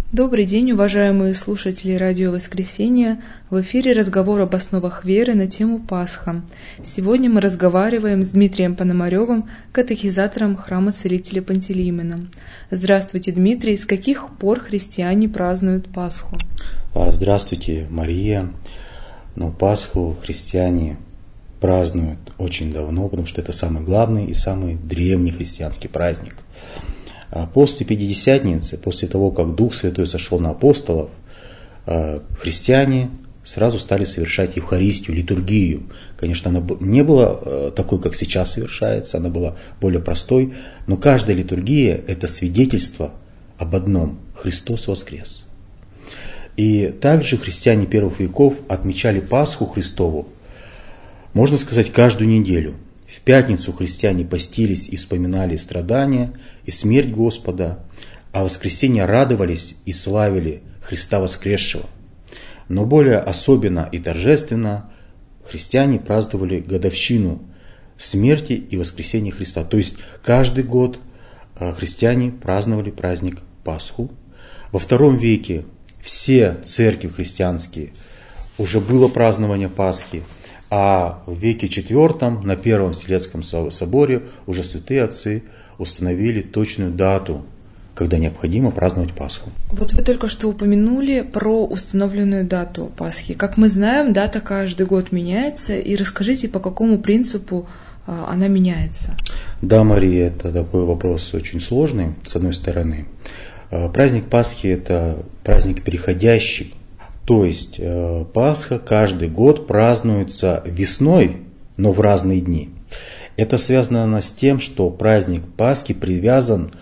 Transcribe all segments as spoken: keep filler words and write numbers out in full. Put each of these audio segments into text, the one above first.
Добрый день, уважаемые слушатели Радио Воскресения. В эфире разговор об основах веры на тему Пасха. Сегодня мы разговариваем с Дмитрием Пономаревым, катехизатором храма Целителя Пантелеимона. Здравствуйте, Дмитрий. С каких пор христиане празднуют Пасху? Здравствуйте, Мария. Ну, Пасху христиане празднуют очень давно, потому что это самый главный и самый древний христианский праздник. После Пятидесятницы, после того, как Дух Святой сошел на апостолов, христиане сразу стали совершать Евхаристию, литургию. Конечно, она не была такой, как сейчас совершается, она была более простой, но каждая литургия – это свидетельство об одном – Христос воскрес. И также христиане первых веков отмечали Пасху Христову, можно сказать, каждую неделю. В пятницу христиане постились и вспоминали страдания и смерть Господа, а в воскресенье радовались и славили Христа воскресшего. Но более особенно и торжественно христиане праздновали годовщину смерти и воскресения Христа. То есть каждый год христиане праздновали праздник Пасху. Во втором веке все церкви христианские уже было празднование Пасхи. А в веке четвертом на Первом Вселенском соборе уже святые отцы установили точную дату, когда необходимо праздновать Пасху. Вот вы только что упомянули про установленную дату Пасхи. Как мы знаем, дата каждый год меняется. И расскажите, по какому принципу она меняется? Да, Мария, это такой вопрос очень сложный, с одной стороны. Праздник Пасхи – это праздник переходящий. То есть Пасха каждый год празднуется весной, но в разные дни. Это связано с тем, что праздник Пасхи привязан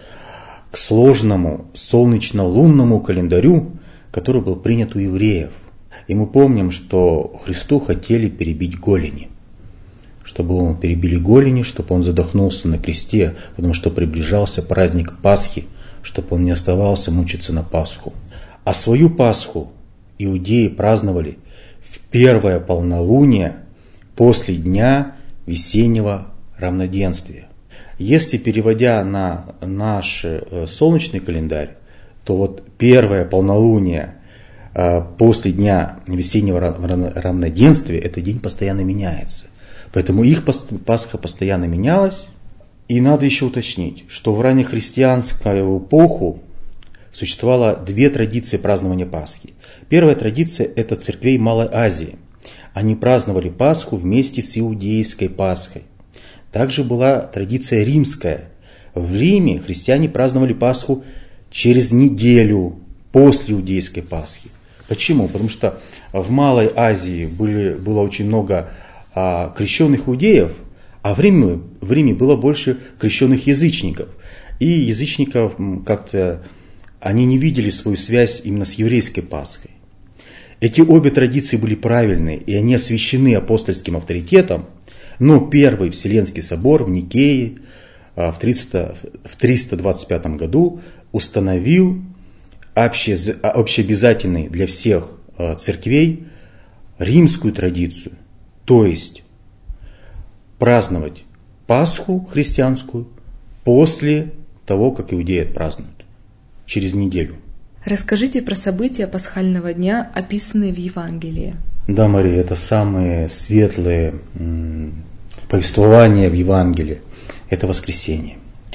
к сложному солнечно-лунному календарю, который был принят у евреев. И мы помним, что Христу хотели перебить голени. Чтобы он перебили голени, чтобы он задохнулся на кресте, потому что приближался праздник Пасхи, чтобы он не оставался мучиться на Пасху. А свою Пасху иудеи праздновали в первое полнолуние после дня весеннего равноденствия. Если переводя на наш солнечный календарь, то вот первое полнолуние после дня весеннего равноденствия, этот день постоянно меняется. Поэтому их Пасха постоянно менялась. И надо еще уточнить, что в раннехристианскую эпоху существовало две традиции празднования Пасхи. Первая традиция – это церквей Малой Азии. Они праздновали Пасху вместе с иудейской Пасхой. Также была традиция римская. В Риме христиане праздновали Пасху через неделю после иудейской Пасхи. Почему? Потому что в Малой Азии были, было очень много а, крещенных иудеев, а в Риме, в Риме было больше крещенных язычников. И язычников как-то они не видели свою связь именно с еврейской Пасхой. Эти обе традиции были правильны, и они освящены апостольским авторитетом, но Первый Вселенский собор в Никее в триста двадцать пятом году установил общеобязательной для всех церквей римскую традицию, то есть праздновать Пасху христианскую после того, как иудеи отпразднуют, через неделю. Расскажите про события пасхального дня, описанные в Евангелии. Да, Мария, это самые светлые м, повествования в Евангелии. Это воскресенье.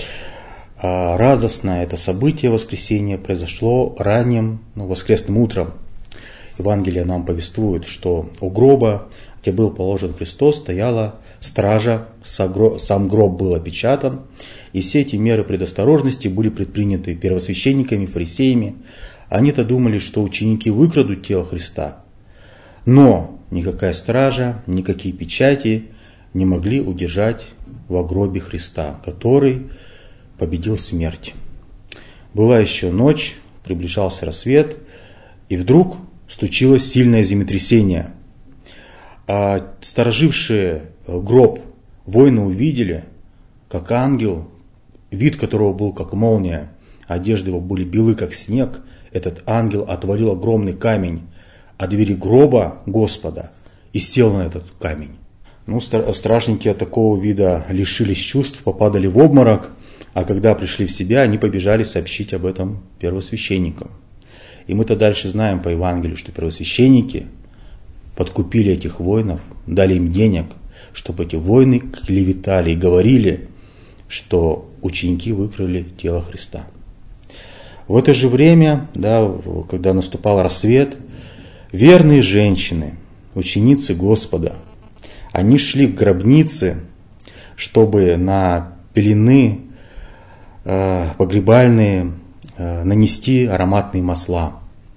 А радостное это событие воскресенья произошло ранним, ну, воскресным утром. Евангелие нам повествует, что у гроба, где был положен Христос, стояла стража, сам гроб был опечатан, и все эти меры предосторожности были предприняты первосвященниками, фарисеями. Они-то думали, что ученики выкрадут тело Христа, но никакая стража, никакие печати не могли удержать во гробе Христа, который победил смерть. Была еще ночь, приближался рассвет, и вдруг случилось сильное землетрясение. А сторожившие гроб воины увидели, как ангел, вид которого был как молния, одежды его были белы, как снег, этот ангел отвалил огромный камень от двери гроба Господа и сел на этот камень. Ну, стражники от такого вида лишились чувств, попадали в обморок, а когда пришли в себя, они побежали сообщить об этом первосвященникам. И мы-то дальше знаем по Евангелию, что первосвященники подкупили этих воинов, дали им денег, чтобы эти воины клеветали и говорили, что ученики выкрали тело Христа. В это же время, да, когда наступал рассвет, верные женщины, ученицы Господа, они шли к гробнице, чтобы на пелены э, погребальные э, нанести ароматные масла.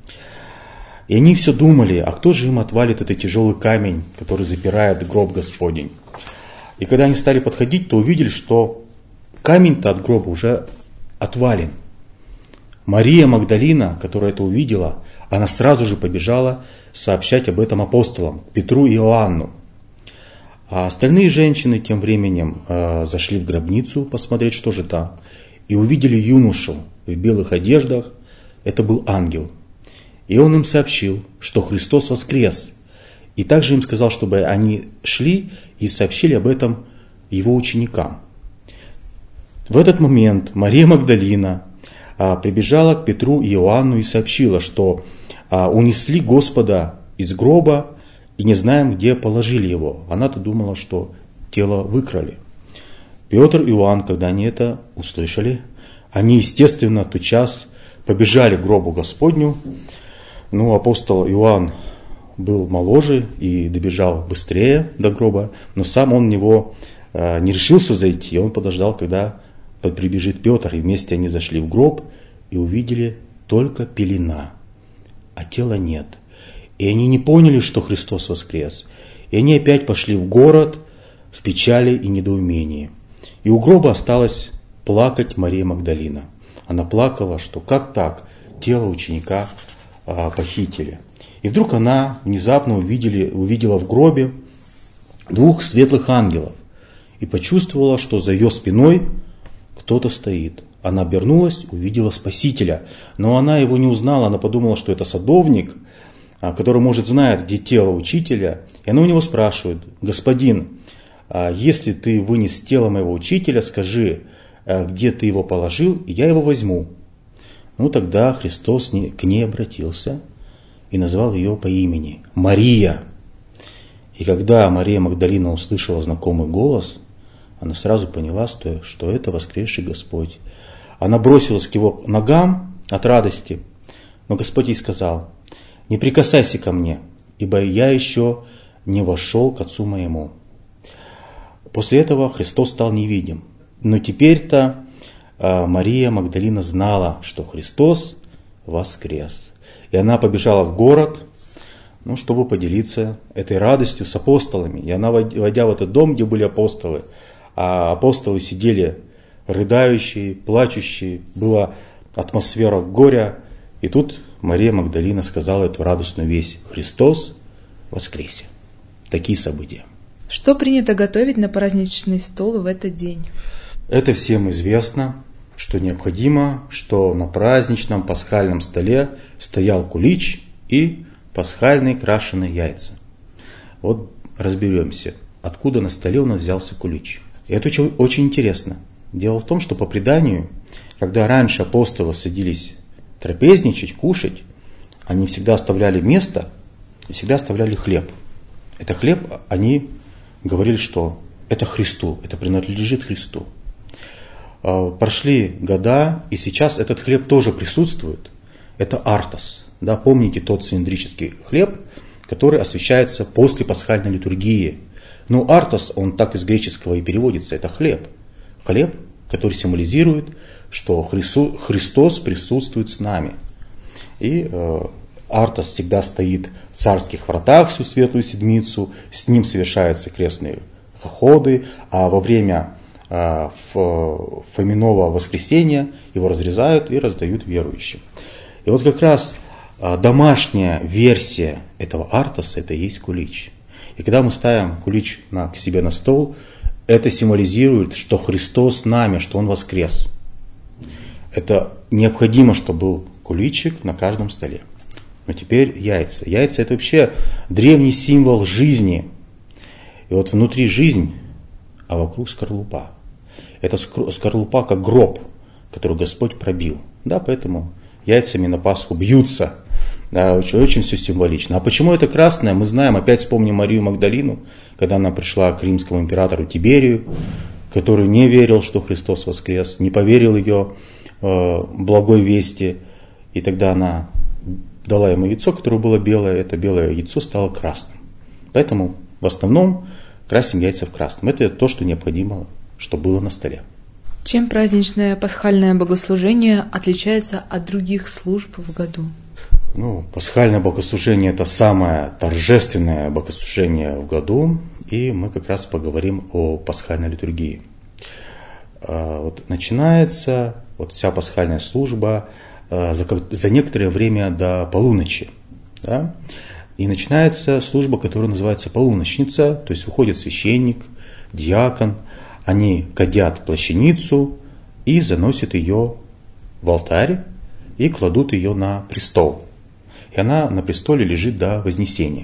И они все думали, а кто же им отвалит этот тяжелый камень, который запирает гроб Господень. И когда они стали подходить, то увидели, что камень-то от гроба уже отвален. Мария Магдалина, которая это увидела, она сразу же побежала сообщать об этом апостолам, Петру и Иоанну. А остальные женщины тем временем э, зашли в гробницу посмотреть, что же там, и увидели юношу в белых одеждах. Это был ангел. И он им сообщил, что Христос воскрес. И также им сказал, чтобы они шли и сообщили об этом его ученикам. В этот момент Мария Магдалина а, прибежала к Петру и Иоанну и сообщила, что а, унесли Господа из гроба и не знаем, где положили его. Она-то думала, что тело выкрали. Петр и Иоанн, когда они это услышали, они, естественно, тотчас побежали к гробу Господню. Ну, апостол Иоанн был моложе и добежал быстрее до гроба, но сам он в него э, не решился зайти. Он подождал, когда прибежит Петр, и вместе они зашли в гроб и увидели только пелена, а тела нет. И они не поняли, что Христос воскрес. И они опять пошли в город в печали и недоумении. И у гроба осталась плакать Мария Магдалина. Она плакала, что как так, тело ученика а, похитили. И вдруг она внезапно увидели, увидела в гробе двух светлых ангелов и почувствовала, что за ее спиной кто-то стоит. Она обернулась, увидела Спасителя, но она его не узнала, она подумала, что это садовник, который, может, знает, где тело учителя, и она у него спрашивает: «Господин, если ты вынес тело моего учителя, скажи, где ты его положил, и я его возьму». Ну, тогда Христос к ней обратился и назвал ее по имени – Мария. И когда Мария Магдалина услышала знакомый голос, она сразу поняла, что, что это воскресший Господь. Она бросилась к его ногам от радости, но Господь ей сказал: «Не прикасайся ко мне, ибо я еще не вошел к Отцу моему». После этого Христос стал невидим. Но теперь-то Мария Магдалина знала, что Христос воскрес. И она побежала в город, ну, чтобы поделиться этой радостью с апостолами. И она, войдя в этот дом, где были апостолы, а апостолы сидели рыдающие, плачущие, была атмосфера горя. И тут Мария Магдалина сказала эту радостную весть: Христос воскресе. Такие события. Что принято готовить на праздничный стол в этот день? Это всем известно, что необходимо, что на праздничном пасхальном столе стоял кулич и пасхальные крашеные яйца. Вот разберемся, откуда на столе у нас взялся кулич. И это очень, очень интересно. Дело в том, что по преданию, когда раньше апостолы садились трапезничать, кушать, они всегда оставляли место и всегда оставляли хлеб. Это хлеб, они говорили, что это Христу, это принадлежит Христу. Прошли года, и сейчас этот хлеб тоже присутствует. Это артос. Да, помните тот цилиндрический хлеб, который освящается после пасхальной литургии. Но артос, он так из греческого и переводится, это хлеб. Хлеб, который символизирует, что Христос присутствует с нами. И э, артос всегда стоит в царских вратах всю Светлую Седмицу, с ним совершаются крестные ходы, а во время э, Фоминого воскресения его разрезают и раздают верующим. И вот как раз э, домашняя версия этого артоса, это и есть кулич. И когда мы ставим кулич на, к себе на стол, это символизирует, что Христос с нами, что Он воскрес. Это необходимо, чтобы был куличик на каждом столе. Но теперь яйца. Яйца – это вообще древний символ жизни. И вот внутри жизнь, а вокруг скорлупа. Это скорлупа как гроб, который Господь пробил. Да, поэтому яйцами на Пасху бьются. Да, очень, очень все символично. А почему это красное, мы знаем. Опять вспомним Марию Магдалину, когда она пришла к римскому императору Тиберию, который не верил, что Христос воскрес, не поверил ее э, благой вести. И тогда она дала ему яйцо, которое было белое. Это белое яйцо стало красным. Поэтому в основном красим яйца в красном. Это то, что необходимо, что было на столе. Чем праздничное пасхальное богослужение отличается от других служб в году? Ну, пасхальное богослужение – это самое торжественное богослужение в году, и мы как раз поговорим о пасхальной литургии. Вот начинается вот вся пасхальная служба за, за некоторое время до полуночи, да? И начинается служба, которая называется полуночница, то есть выходит священник, диакон, они кадят плащаницу и заносят ее в алтарь и кладут ее на престол. И она на престоле лежит до Вознесения.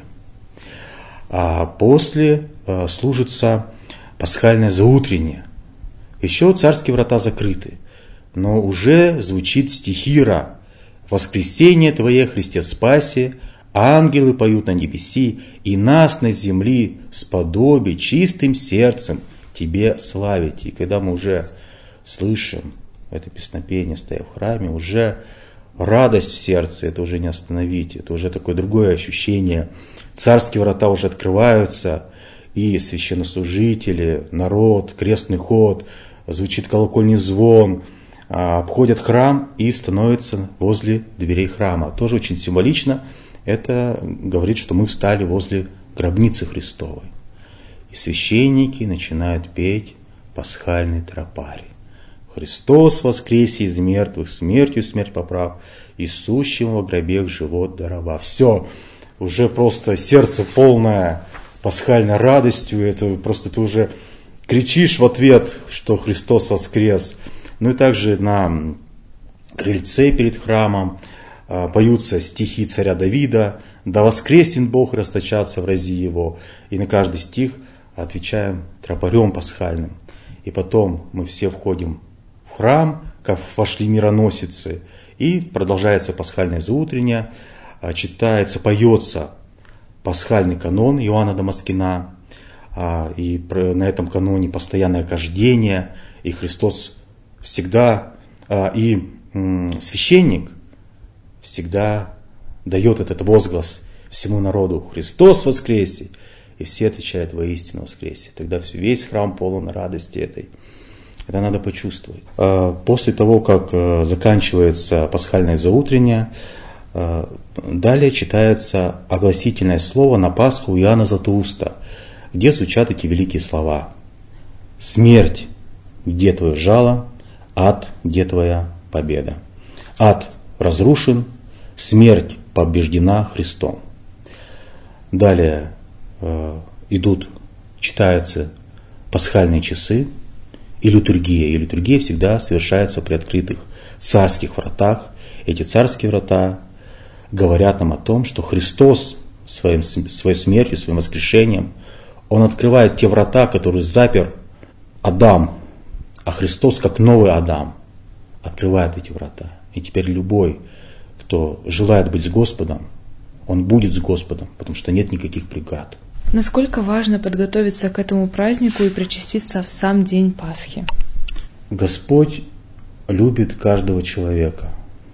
А после э, служится пасхальное заутреннее. Еще царские врата закрыты, но уже звучит стихира: «Воскресение Твое, Христе, спаси, ангелы поют на небеси, и нас на земли сподоби чистым сердцем Тебе славить». И когда мы уже слышим это песнопение, стоя в храме, уже радость в сердце, это уже не остановить, это уже такое другое ощущение. Царские врата уже открываются, и священнослужители, народ, крестный ход, звучит колокольный звон, обходят храм и становятся возле дверей храма. Тоже очень символично. Это говорит, что мы встали возле гробницы Христовой. И священники начинают петь пасхальный тропарий. «Христос воскресе из мертвых, смертью смерть поправ, и сущим во гробех живот даровав». Все, уже просто сердце полное пасхальной радостью. Это просто ты уже кричишь в ответ, что Христос воскрес. Ну и также на крыльце перед храмом поются стихи царя Давида: «Да воскреснет Бог, расточаться в рази его». И на каждый стих отвечаем тропарем пасхальным. И потом мы все входим в храм, как вошли мироносицы, и продолжается пасхальное заутреннее, читается, поется пасхальный канон Иоанна Дамаскина, и на этом каноне постоянное кождение, и Христос всегда, и священник всегда дает этот возглас всему народу: «Христос воскресе!» И все отвечают: «Воистину воскресе!» Тогда весь храм полон радости этой. Это надо почувствовать. После того, как заканчивается пасхальное заутреннее, далее читается огласительное слово на Пасху Иоанна Златоуста, где звучат эти великие слова: «Смерть, где твое жало? Ад, где твоя победа? Ад разрушен, смерть побеждена Христом». Далее э, идут, читаются пасхальные часы и литургия. И литургия всегда совершается при открытых царских вратах. Эти царские врата говорят нам о том, что Христос своим, своей смертью, своим воскрешением, Он открывает те врата, которые запер Адам, а Христос, как новый Адам, открывает эти врата. И теперь любой, кто желает быть с Господом, он будет с Господом, потому что нет никаких преград. Насколько важно подготовиться к этому празднику и причаститься в сам день Пасхи? Господь любит каждого человека.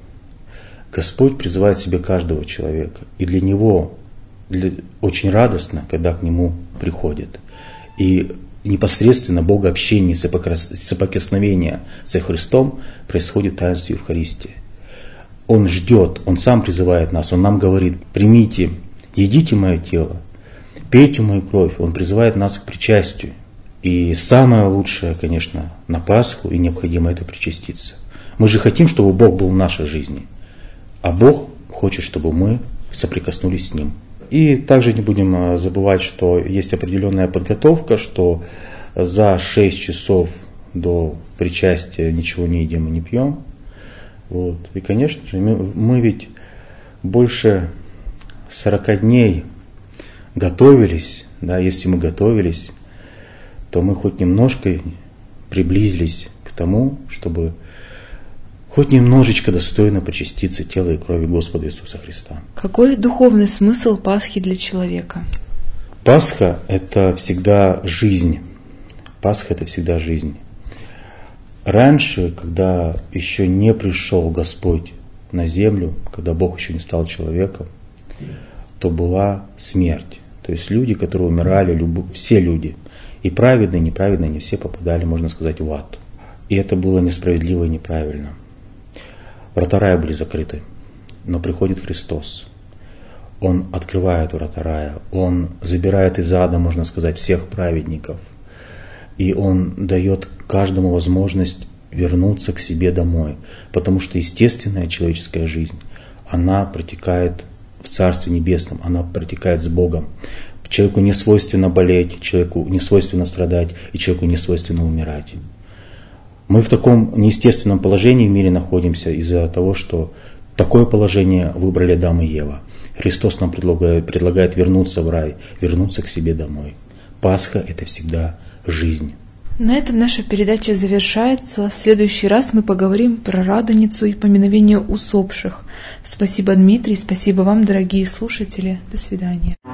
Господь призывает себе каждого человека. И для Него для, очень радостно, когда к Нему приходят. И непосредственно богообщение, соприкосновение со Христом происходит в таинстве Евхаристии. Он ждет, Он сам призывает нас, Он нам говорит: примите, едите мое тело, пейте мою кровь. Он призывает нас к причастию. И самое лучшее, конечно, на Пасху и необходимо это причаститься. Мы же хотим, чтобы Бог был в нашей жизни, а Бог хочет, чтобы мы соприкоснулись с Ним. И также не будем забывать, что есть определенная подготовка, что за шесть часов до причастия ничего не едим и не пьем. Вот. И, конечно же, мы, мы ведь больше сорок дней готовились, да, если мы готовились, то мы хоть немножко приблизились к тому, чтобы хоть немножечко достойно почаститься тела и крови Господа Иисуса Христа. Какой духовный смысл Пасхи для человека? Пасха – это всегда жизнь. Пасха – это всегда жизнь. Раньше, когда еще не пришел Господь на землю, когда Бог еще не стал человеком, то была смерть. То есть люди, которые умирали, люб... все люди, и праведные, и неправедные, они все попадали, можно сказать, в ад. И это было несправедливо и неправильно. Врата рая были закрыты, но приходит Христос. Он открывает врата рая, Он забирает из ада, можно сказать, всех праведников. И Он дает каждому возможность вернуться к себе домой. Потому что естественная человеческая жизнь, она протекает в Царстве Небесном, она протекает с Богом. Человеку не свойственно болеть, человеку не свойственно страдать, и человеку не свойственно умирать. Мы в таком неестественном положении в мире находимся из-за того, что такое положение выбрали Адам и Ева. Христос нам предлагает, предлагает вернуться в рай, вернуться к себе домой. Пасха – это всегда жизнь. На этом наша передача завершается. В следующий раз мы поговорим про Радоницу и поминовение усопших. Спасибо, Дмитрий, спасибо вам, дорогие слушатели. До свидания.